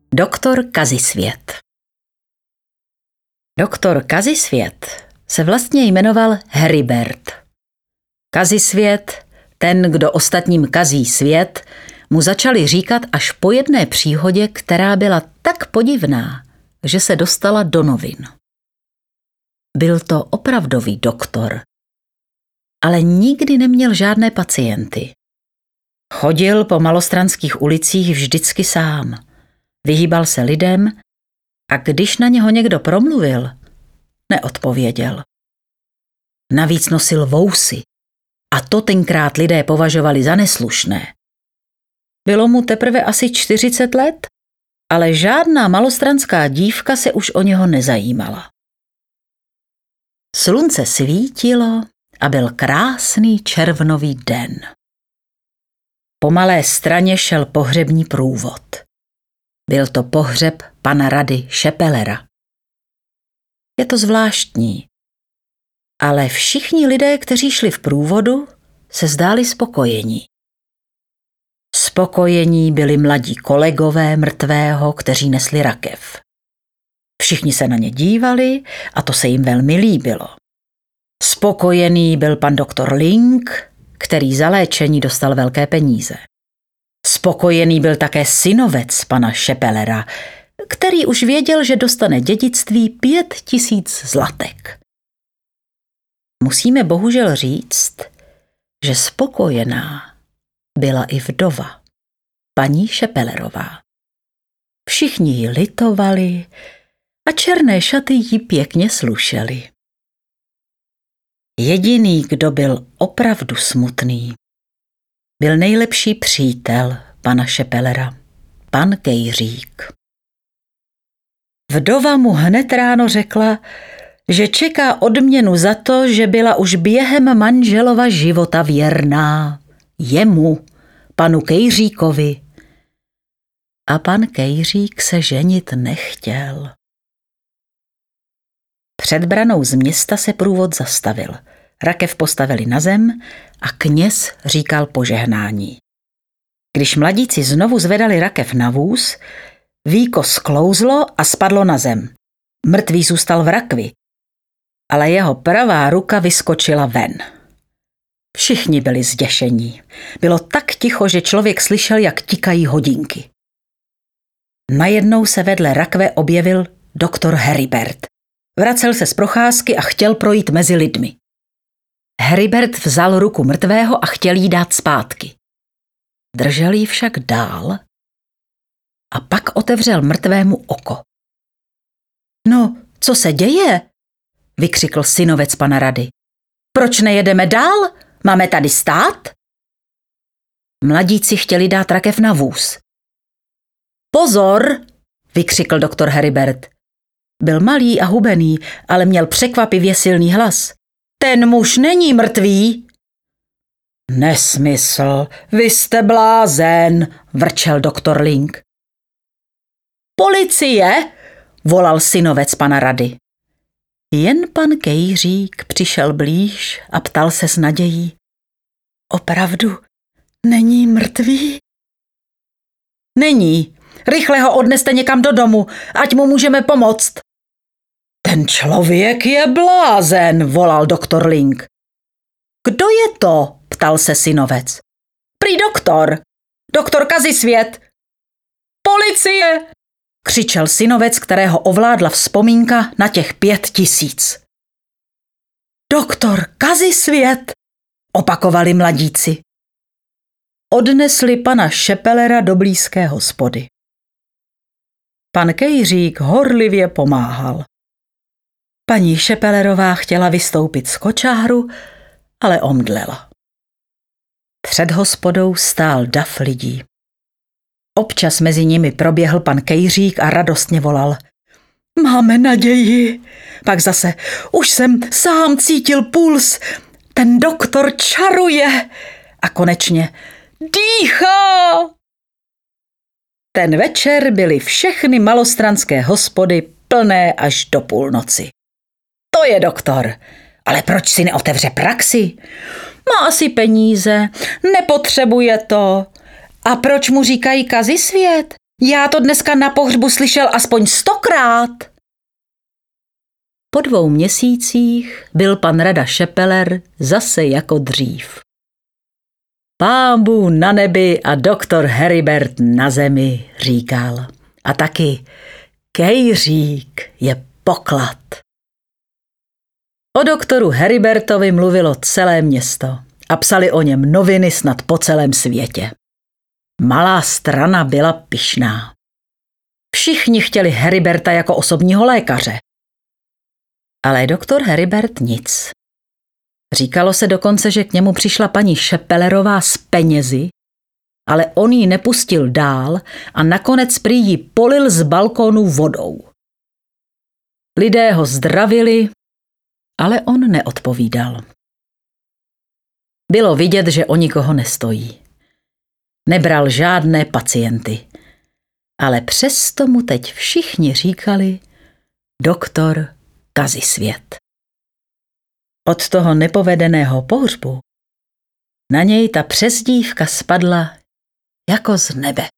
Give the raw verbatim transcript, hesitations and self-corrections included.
Doktor Kazisvět. Doktor Kazisvět se vlastně jmenoval Heribert. Kazisvět, ten, kdo ostatním kazí svět, mu začali říkat až po jedné příhodě, která byla tak podivná, že se dostala do novin. Byl to opravdový doktor, ale nikdy neměl žádné pacienty. Chodil po malostranských ulicích vždycky sám. Vyhýbal se lidem a když na něho někdo promluvil, neodpověděl. Navíc nosil vousy a to tenkrát lidé považovali za neslušné. Bylo mu teprve asi čtyřicet let, ale žádná malostranská dívka se už o něho nezajímala. Slunce svítilo a byl krásný červnový den. Po malé straně šel pohřební průvod. Byl to pohřeb pana rady Šepelera. Je to zvláštní, ale všichni lidé, kteří šli v průvodu, se zdáli spokojení. Spokojení byli mladí kolegové mrtvého, kteří nesli rakev. Všichni se na ně dívali a to se jim velmi líbilo. Spokojený byl pan doktor Link, který za léčení dostal velké peníze. Spokojený byl také synovec pana Šepelera, který už věděl, že dostane dědictví pět tisíc zlatek. Musíme bohužel říct, že spokojená byla i vdova, paní Šepelerová. Všichni ji litovali a černé šaty jí pěkně slušely. Jediný, kdo byl opravdu smutný, byl nejlepší přítel pana Šepelera, pan Kejřík. Vdova mu hned ráno řekla, že čeká odměnu za to, že byla už během manželova života věrná jemu, panu Kejříkovi. A pan Kejřík se ženit nechtěl. Před branou z města se průvod zastavil. Rakev postavili na zem a kněz říkal požehnání. Když mladíci znovu zvedali rakev na vůz, víko sklouzlo a spadlo na zem. Mrtvý zůstal v rakvi, ale jeho pravá ruka vyskočila ven. Všichni byli zděšení. Bylo tak ticho, že člověk slyšel, jak tikají hodinky. Najednou se vedle rakve objevil doktor Heribert. Vracel se z procházky a chtěl projít mezi lidmi. Heribert vzal ruku mrtvého a chtěl jí dát zpátky. Držel ji však dál a pak otevřel mrtvému oko. No, co se děje? Vykřikl synovec pana rady. Proč nejedeme dál? Máme tady stát? Mladíci chtěli dát rakev na vůz. Pozor, vykřikl doktor Heribert. Byl malý a hubený, ale měl překvapivě silný hlas. Ten muž není mrtvý. Nesmysl, vy jste blázen, vrčel doktor Link. Policie, volal synovec pana rady. Jen pan Kejřík přišel blíž a ptal se s nadějí. Opravdu není mrtvý? Není. Rychle ho odneste někam do domu, ať mu můžeme pomoct. Ten člověk je blázen, volal doktor Link. Kdo je to? Ptal se synovec. Prý doktor. Doktor Kazisvět. Policie! Křičel synovec, kterého ovládla vzpomínka na těch pět tisíc. Doktor Kazisvět, opakovali mladíci. Odnesli pana Šepelera do blízké hospody. Pan Kejřík horlivě pomáhal. Paní Šepelerová chtěla vystoupit z kočáru, ale omdlela. Před hospodou stál dav lidí. Občas mezi nimi proběhl pan Kejřík a radostně volal. Máme naději. Pak zase, už jsem sám cítil puls. Ten doktor čaruje. A konečně, dýchá! Ten večer byly všechny malostranské hospody plné až do půlnoci. To je doktor. Ale proč si neotevře praxi? Má asi peníze, nepotřebuje to. A proč mu říkají Kazisvět? Já to dneska na pohřbu slyšel aspoň stokrát. Po dvou měsících byl pan Rada Šepeler zase jako dřív. Pán Bůh na nebi a doktor Heribert na zemi, říkal. A taky kejřík je poklad. O doktoru Heribertovi mluvilo celé město a psali o něm noviny snad po celém světě. Malá strana byla pyšná. Všichni chtěli Heriberta jako osobního lékaře. Ale doktor Heribert nic. Říkalo se dokonce, že k němu přišla paní Šepelerová s penězi, ale on ji nepustil dál a nakonec prý ji polil z balkónu vodou. Lidé ho zdravili, ale on neodpovídal. Bylo vidět, že o nikoho nestojí. Nebral žádné pacienty, ale přesto mu teď všichni říkali doktor Kazisvět. Od toho nepovedeného pohřbu na něj ta přezdívka spadla jako z nebe.